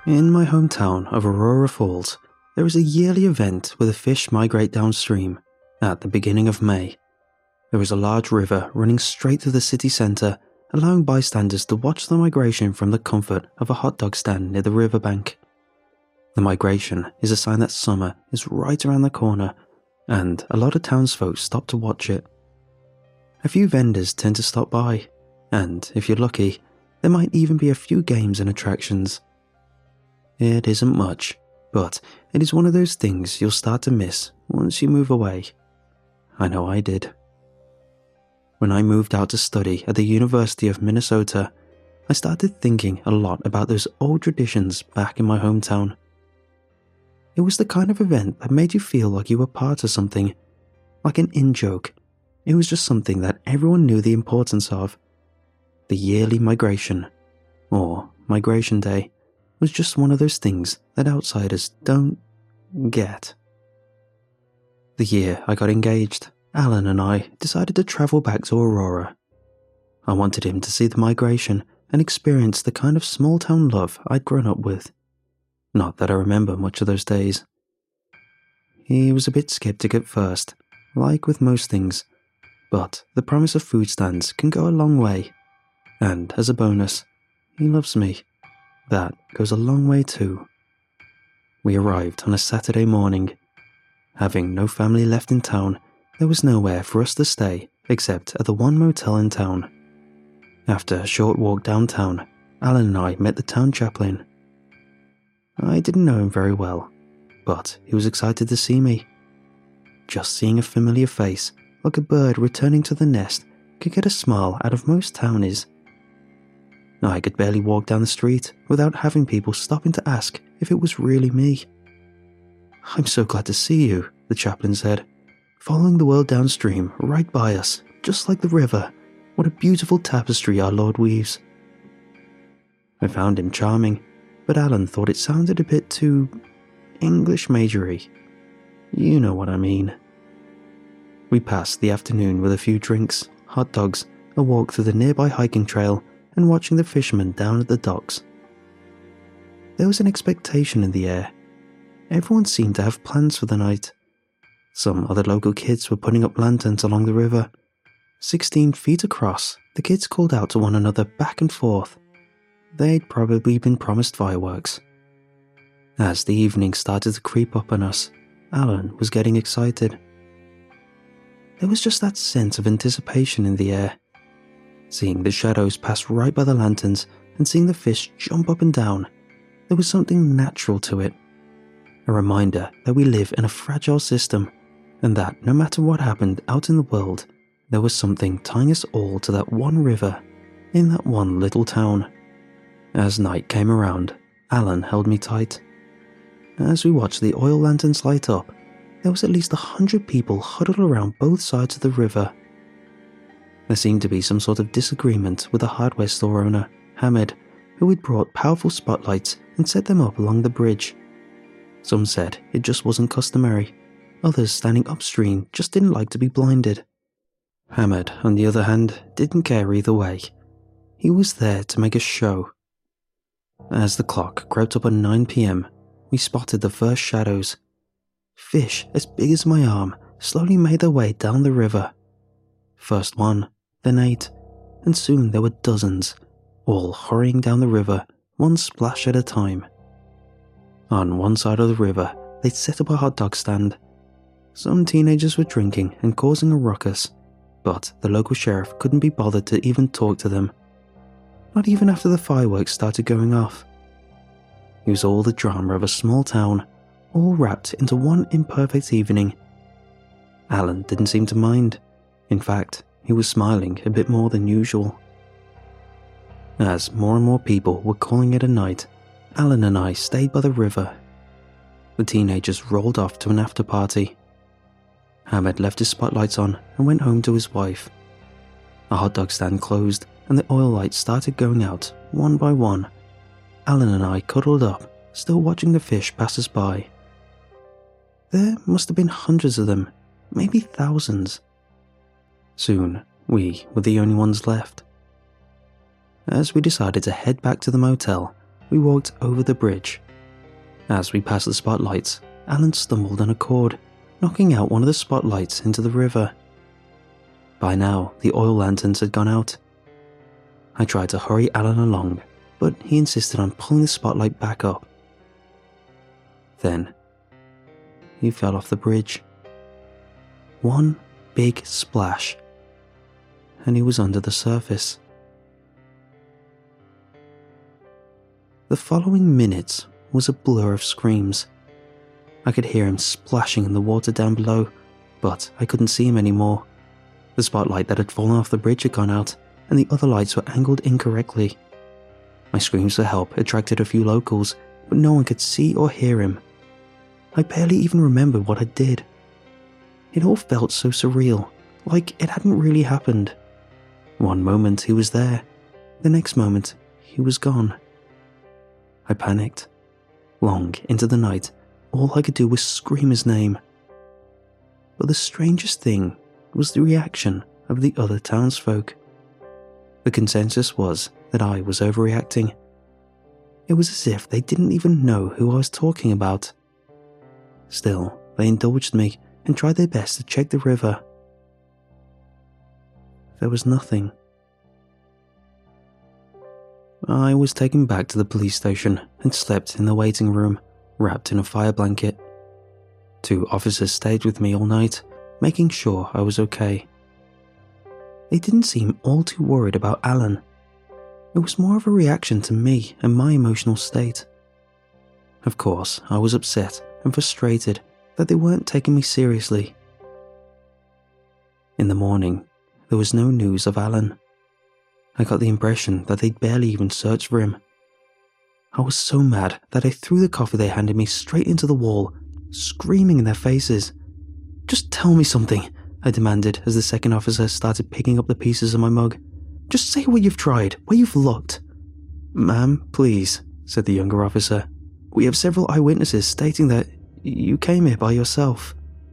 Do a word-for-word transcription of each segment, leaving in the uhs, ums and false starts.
In my hometown of Aurora Falls, there is a yearly event where the fish migrate downstream at the beginning of May. There is a large river running straight through the city centre, allowing bystanders to watch the migration from the comfort of a hot dog stand near the riverbank. The migration is a sign that summer is right around the corner, and a lot of townsfolk stop to watch it. A few vendors tend to stop by, and if you're lucky, there might even be a few games and attractions. It isn't much, but it is one of those things you'll start to miss once you move away. I know I did. When I moved out to study at the University of Minnesota, I started thinking a lot about those old traditions back in my hometown. It was the kind of event that made you feel like you were part of something, like an in-joke. It was just something that everyone knew the importance of. The yearly migration, or Migration Day, was just one of those things that outsiders don't get. The year I got engaged, Alan and I decided to travel back to Aurora. I wanted him to see the migration and experience the kind of small-town love I'd grown up with. Not that I remember much of those days. He was a bit skeptic at first, like with most things, but the promise of food stands can go a long way. And as a bonus, he loves me. That goes a long way too. We arrived on a Saturday morning. Having no family left in town, there was nowhere for us to stay except at the one motel in town. After a short walk downtown, Alan and I met the town chaplain. I didn't know him very well, but he was excited to see me. Just seeing a familiar face, like a bird returning to the nest, could get a smile out of most townies. I could barely walk down the street without having people stopping to ask if it was really me. "I'm so glad to see you," the chaplain said, "following the world downstream right by us, just like the river. What a beautiful tapestry our Lord weaves." I found him charming, but Alan thought it sounded a bit too English majory. You know what I mean. We passed the afternoon with a few drinks, hot dogs, a walk through the nearby hiking trail, and watching the fishermen down at the docks. There was an expectation in the air. Everyone seemed to have plans for the night. Some other local kids were putting up lanterns along the river. Sixteen feet across, the kids called out to one another back and forth. They'd probably been promised fireworks. As the evening started to creep up on us, Alan was getting excited. There was just that sense of anticipation in the air. Seeing the shadows pass right by the lanterns and seeing the fish jump up and down, there was something natural to it. A reminder that we live in a fragile system, and that no matter what happened out in the world, there was something tying us all to that one river, in that one little town. As night came around, Alan held me tight. As we watched the oil lanterns light up, there was at least a hundred people huddled around both sides of the river. There seemed to be some sort of disagreement with the hardware store owner, Hamid, who had brought powerful spotlights and set them up along the bridge. Some said it just wasn't customary. Others standing upstream just didn't like to be blinded. Hamid, on the other hand, didn't care either way. He was there to make a show. As the clock crept up on nine p.m, we spotted the first shadows. Fish as big as my arm slowly made their way down the river. First one, then eight, and soon there were dozens, all hurrying down the river, one splash at a time. On one side of the river, they'd set up a hot dog stand. Some teenagers were drinking and causing a ruckus, but the local sheriff couldn't be bothered to even talk to them. Not even after the fireworks started going off. It was all the drama of a small town, all wrapped into one imperfect evening. Alan didn't seem to mind. In fact, he was smiling a bit more than usual. As more and more people were calling it a night, Alan and I stayed by the river. The teenagers rolled off to an after party. Hamid left his spotlights on and went home to his wife. A hot dog stand closed and the oil lights started going out, one by one. Alan and I cuddled up, still watching the fish pass us by. There must have been hundreds of them, maybe thousands. Soon, we were the only ones left. As we decided to head back to the motel, we walked over the bridge. As we passed the spotlights, Alan stumbled on a cord, knocking out one of the spotlights into the river. By now, the oil lanterns had gone out. I tried to hurry Alan along, but he insisted on pulling the spotlight back up. Then, he fell off the bridge. One big splash, and he was under the surface. The following minutes was a blur of screams. I could hear him splashing in the water down below, but I couldn't see him anymore. The spotlight that had fallen off the bridge had gone out, and the other lights were angled incorrectly. My screams for help attracted a few locals, but no one could see or hear him. I barely even remembered what I did. It all felt so surreal, like it hadn't really happened. One moment he was there, the next moment he was gone. I panicked. Long into the night, all I could do was scream his name. But the strangest thing was the reaction of the other townsfolk. The consensus was that I was overreacting. It was as if they didn't even know who I was talking about. Still, they indulged me and tried their best to check the river. There was nothing. I was taken back to the police station and slept in the waiting room, wrapped in a fire blanket. Two officers stayed with me all night, making sure I was okay. They didn't seem all too worried about Alan. It was more of a reaction to me and my emotional state. Of course, I was upset and frustrated that they weren't taking me seriously. In the morning, there was no news of Alan. I got the impression that they'd barely even searched for him. I was so mad that I threw the coffee they handed me straight into the wall, screaming in their faces. "Just tell me something," I demanded as the second officer started picking up the pieces of my mug. "Just say where you've tried, where you've looked." "Ma'am, please," said the younger officer. "We have several eyewitnesses stating that you came here by yourself."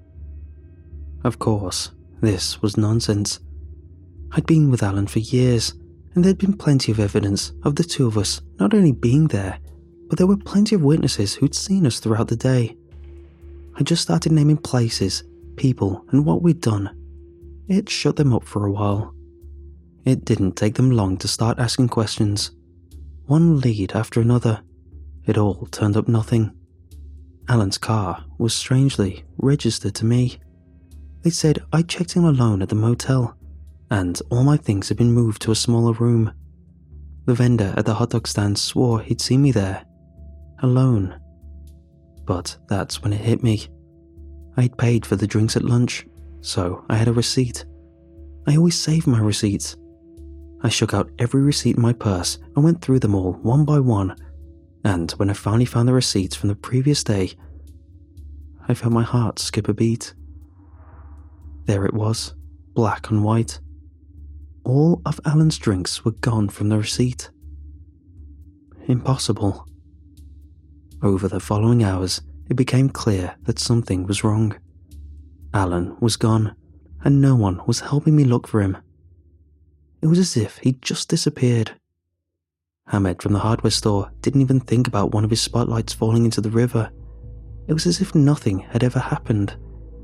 Of course, this was nonsense. I'd been with Alan for years, and there'd been plenty of evidence of the two of us not only being there, but there were plenty of witnesses who'd seen us throughout the day. I just started naming places, people, and what we'd done. It shut them up for a while. It didn't take them long to start asking questions. One lead after another. It all turned up nothing. Alan's car was strangely registered to me. They said I checked him alone at the motel, and all my things had been moved to a smaller room. The vendor at the hot dog stand swore he'd seen me there, alone. But that's when it hit me. I'd paid for the drinks at lunch, so I had a receipt. I always save my receipts. I shook out every receipt in my purse and went through them all one by one, and when I finally found the receipts from the previous day, I felt my heart skip a beat. There it was, black on white. All of Alan's drinks were gone from the receipt. Impossible. Over the following hours, it became clear that something was wrong. Alan was gone, and no one was helping me look for him. It was as if he'd just disappeared. Ahmed from the hardware store didn't even think about one of his spotlights falling into the river. It was as if nothing had ever happened.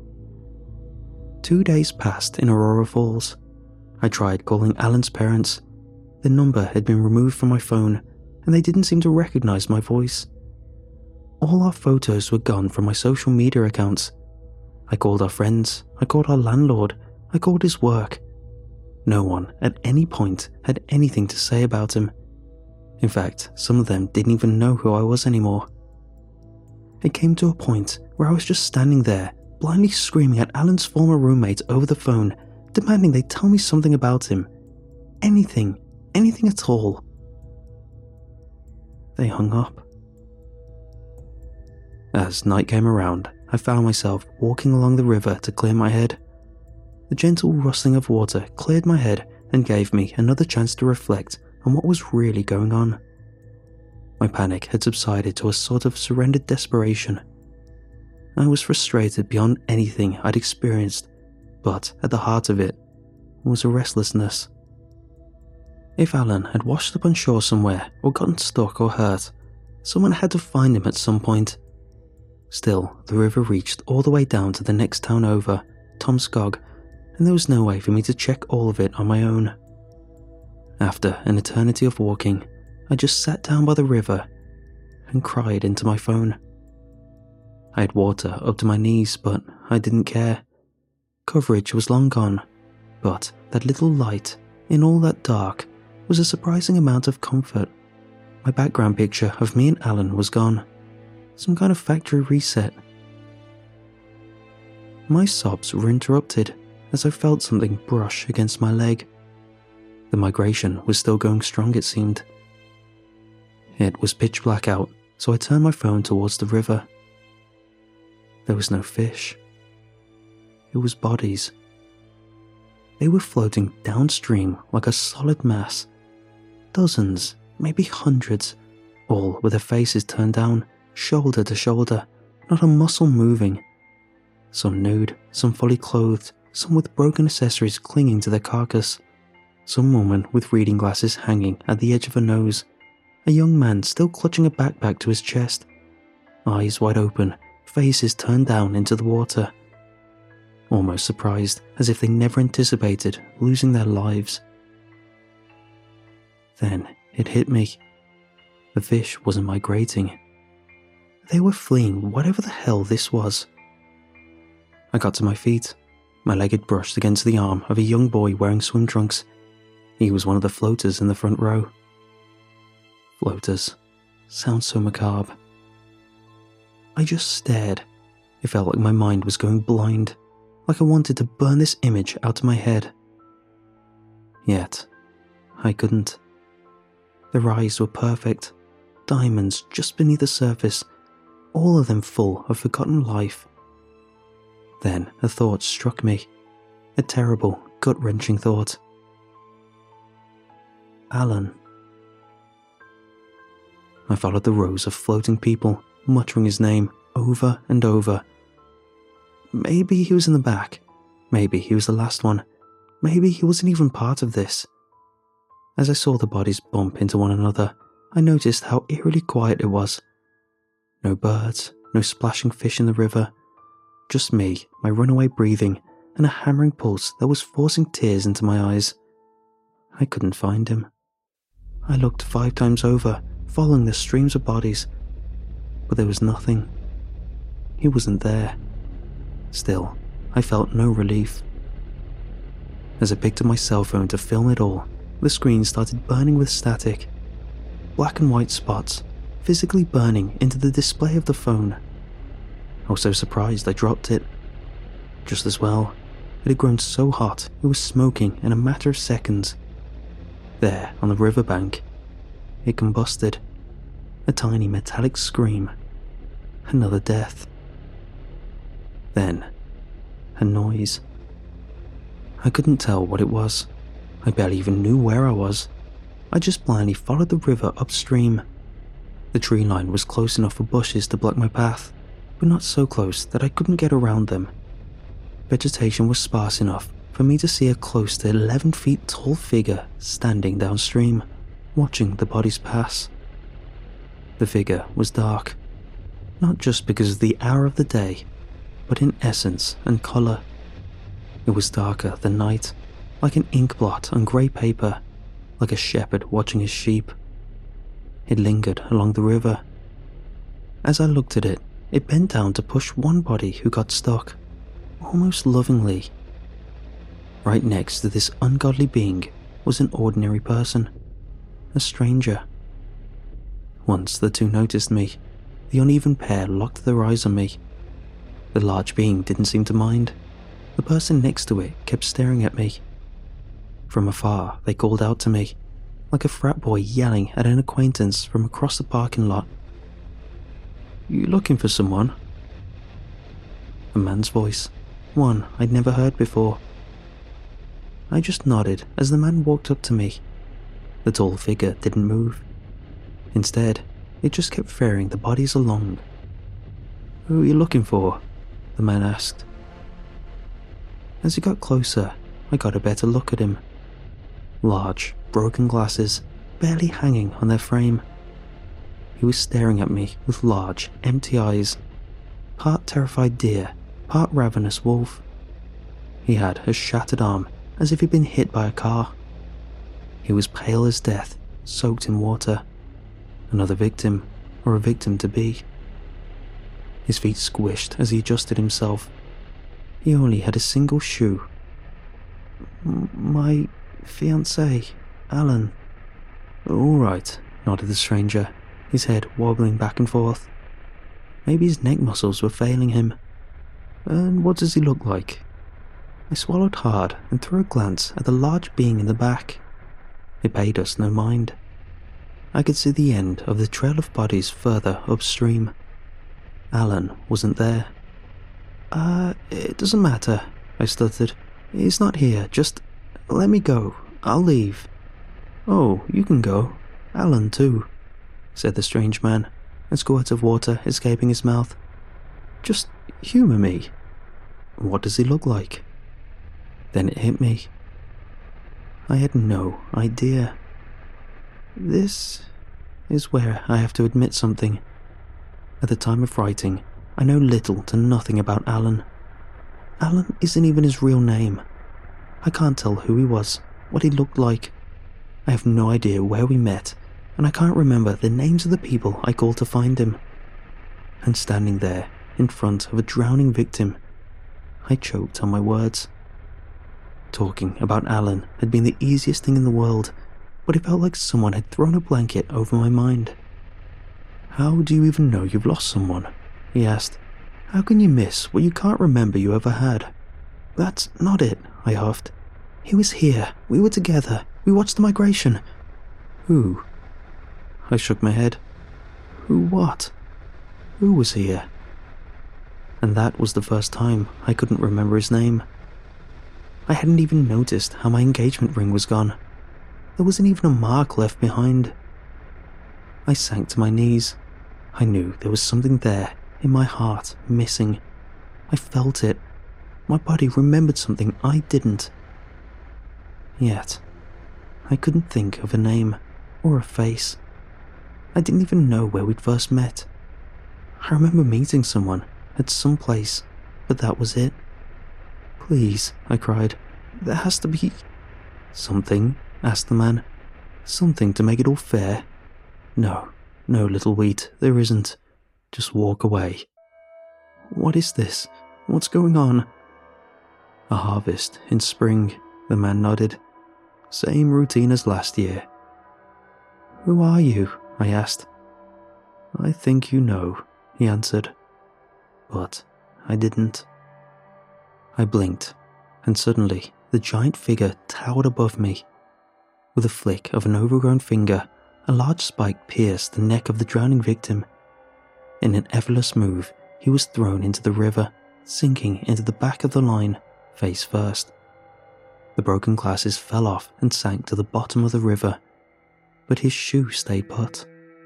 Two days passed in Aurora Falls. I tried calling Alan's parents. The number had been removed from my phone, and they didn't seem to recognize my voice. All our photos were gone from my social media accounts. I called our friends, I called our landlord, I called his work. No one at any point had anything to say about him. In fact, some of them didn't even know who I was anymore. It came to a point where I was just standing there, blindly screaming at Alan's former roommate over the phone, demanding they tell me something about him. Anything, anything at all. They hung up. As night came around, I found myself walking along the river to clear my head. The gentle rustling of water cleared my head and gave me another chance to reflect on what was really going on. My panic had subsided to a sort of surrendered desperation. I was frustrated beyond anything I'd experienced, but at the heart of it was a restlessness. If Alan had washed up on shore somewhere or gotten stuck or hurt, Someone had to find him at some point. Still, the river reached all the way down to the next town over, Tomskog, and there was no way for me to check all of it on my own. After an eternity of walking, I just sat down by the river and cried into my phone. I had water up to my knees, but I didn't care. Coverage was long gone, but that little light in all that dark was a surprising amount of comfort. My background picture of me and Alan was gone. Some kind of factory reset. My sobs were interrupted as I felt something brush against my leg. The migration was still going strong, it seemed. It was pitch black out, so I turned my phone towards the river. There was no fish. It was bodies. They were floating downstream like a solid mass. Dozens, maybe hundreds, all with their faces turned down, shoulder to shoulder, not a muscle moving. Some nude, some fully clothed, some with broken accessories clinging to their carcass. Some woman with reading glasses hanging at the edge of her nose. A young man still clutching a backpack to his chest. Eyes wide open, faces turned down into the water. Almost surprised, as if they never anticipated losing their lives. Then it hit me. The fish wasn't migrating. They were fleeing whatever the hell this was. I got to my feet. My leg had brushed against the arm of a young boy wearing swim trunks. He was one of the floaters in the front row. Floaters. Sounds so macabre. I just stared. It felt like my mind was going blind, like I wanted to burn this image out of my head. Yet, I couldn't. Their eyes were perfect, diamonds just beneath the surface, all of them full of forgotten life. Then a thought struck me, a terrible, gut-wrenching thought. Alan. I followed the rows of floating people, muttering his name over and over. Maybe he was in the back. Maybe he was the last one. Maybe he wasn't even part of this. As I saw the bodies bump into one another, I noticed how eerily quiet it was. No birds, no splashing fish in the river. Just me, my runaway breathing, and a hammering pulse that was forcing tears into my eyes. I couldn't find him. I looked five times over, following the streams of bodies, but there was nothing. He wasn't there. Still, I felt no relief. As I picked up my cell phone to film it all, the screen started burning with static. Black and white spots, physically burning into the display of the phone. I was so surprised I dropped it. Just as well, it had grown so hot it was smoking in a matter of seconds. There, on the riverbank, it combusted. A tiny metallic scream. Another death. Then, a noise. I couldn't tell what it was. I barely even knew where I was. I just blindly followed the river upstream. The tree line was close enough for bushes to block my path, but not so close that I couldn't get around them. Vegetation was sparse enough for me to see a close to eleven feet tall figure standing downstream, watching the bodies pass. The figure was dark, not just because of the hour of the day, but in essence and colour. It was darker than night, like an ink blot on grey paper, like a shepherd watching his sheep. It lingered along the river. As I looked at it, it bent down to push one body who got stuck, almost lovingly. Right next to this ungodly being was an ordinary person, a stranger. Once the two noticed me, the uneven pair locked their eyes on me. The large being didn't seem to mind. The person next to it kept staring at me. From afar, they called out to me, like a frat boy yelling at an acquaintance from across the parking lot. "You looking for someone?" A man's voice, one I'd never heard before. I just nodded as the man walked up to me. The tall figure didn't move. Instead, it just kept ferrying the bodies along. "Who are you looking for?" the man asked. As he got closer, I got a better look at him. Large, broken glasses, barely hanging on their frame. He was staring at me with large, empty eyes, part terrified deer, part ravenous wolf. He had a shattered arm, as if he'd been hit by a car. He was pale as death, soaked in water. Another victim, or a victim to be. His feet squished as he adjusted himself. He only had a single shoe. M- my fiancé, Alan. All right, nodded the stranger, his head wobbling back and forth. Maybe his neck muscles were failing him. And what does he look like? I swallowed hard and threw a glance at the large being in the back. It paid us no mind. I could see the end of the trail of bodies further upstream. Alan wasn't there. Uh, it doesn't matter, I stuttered. He's not here, just let me go. I'll leave. Oh, you can go. Alan too, said the strange man, a squirt of water escaping his mouth. Just humour me. What does he look like? Then it hit me. I had no idea. This is where I have to admit something. At the time of writing, I know little to nothing about Alan. Alan isn't even his real name. I can't tell who he was, what he looked like. I have no idea where we met, and I can't remember the names of the people I called to find him. And standing there, in front of a drowning victim, I choked on my words. Talking about Alan had been the easiest thing in the world, but it felt like someone had thrown a blanket over my mind. How do you even know you've lost someone? He asked. How can you miss what you can't remember you ever had? That's not it, I huffed. He was here. We were together. We watched the migration. Who? I shook my head. Who what? Who was here? And that was the first time I couldn't remember his name. I hadn't even noticed how my engagement ring was gone. There wasn't even a mark left behind. I sank to my knees. I knew there was something there, in my heart, missing. I felt it. My body remembered something I didn't. Yet, I couldn't think of a name or a face. I didn't even know where we'd first met. I remember meeting someone at some place, but that was it. Please, I cried. There has to be... Something? Asked the man. Something to make it all fair? No, no, little wheat, there isn't. Just walk away. What is this? What's going on? A harvest in spring, the man nodded. Same routine as last year. Who are you? I asked. I think you know, he answered. But I didn't. I blinked, and suddenly the giant figure towered above me. With a flick of an overgrown finger, a large spike pierced the neck of the drowning victim. In an effortless move, he was thrown into the river, sinking into the back of the line, face first. The broken glasses fell off and sank to the bottom of the river, but his shoe stayed put.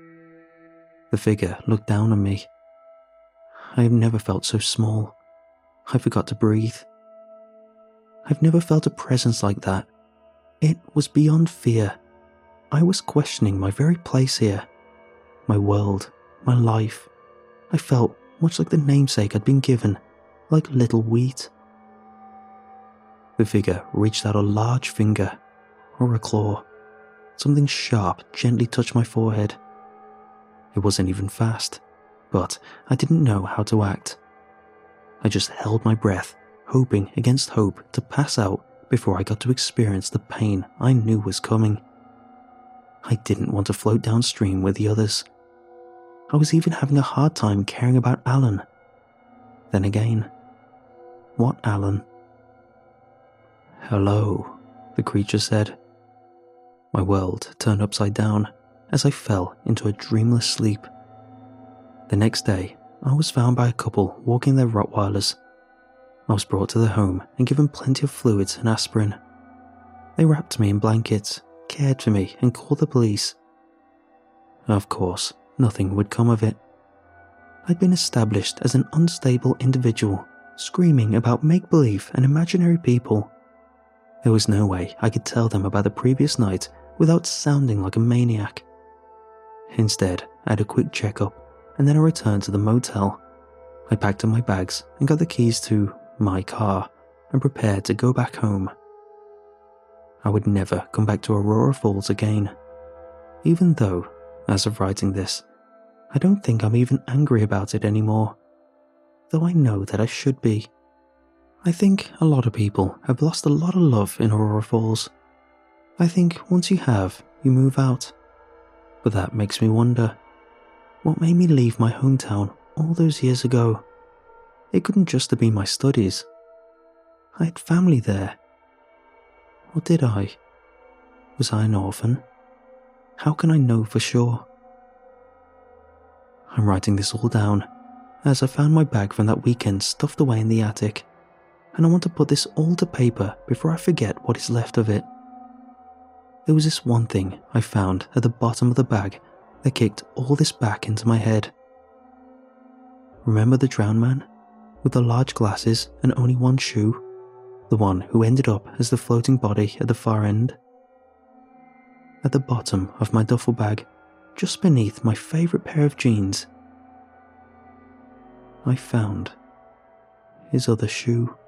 The figure looked down on me. I have never felt so small. I forgot to breathe. I've never felt a presence like that. It was beyond fear. I was questioning my very place here, my world, my life. I felt much like the namesake I'd been given, like little wheat. The figure reached out a large finger, or a claw. Something sharp gently touched my forehead. It wasn't even fast, but I didn't know how to act. I just held my breath, hoping against hope to pass out before I got to experience the pain I knew was coming. I didn't want to float downstream with the others. I was even having a hard time caring about Alan. Then again, what Alan? Hello, the creature said. My world turned upside down as I fell into a dreamless sleep. The next day, I was found by a couple walking their Rottweilers. I was brought to their home and given plenty of fluids and aspirin. They wrapped me in blankets, cared for me, and called the police. Of course, nothing would come of it. I'd been established as an unstable individual, screaming about make-believe and imaginary people. There was no way I could tell them about the previous night without sounding like a maniac. Instead, I had a quick checkup, and then I returned to the motel. I packed up my bags and got the keys to my car and prepared to go back home. I would never come back to Aurora Falls again, even though, as of writing this, I don't think I'm even angry about it anymore, though I know that I should be. I think a lot of people have lost a lot of love in Aurora Falls. I think once you have, you move out. But that makes me wonder, what made me leave my hometown all those years ago? It couldn't just have been my studies. I had family there. Or did I? Was I an orphan? How can I know for sure? I'm writing this all down, as I found my bag from that weekend stuffed away in the attic, and I want to put this all to paper before I forget what is left of it. There was this one thing I found at the bottom of the bag that kicked all this back into my head. Remember the drowned man, with the large glasses and only one shoe? The one who ended up as the floating body at the far end? At the bottom of my duffel bag, just beneath my favourite pair of jeans, I found his other shoe.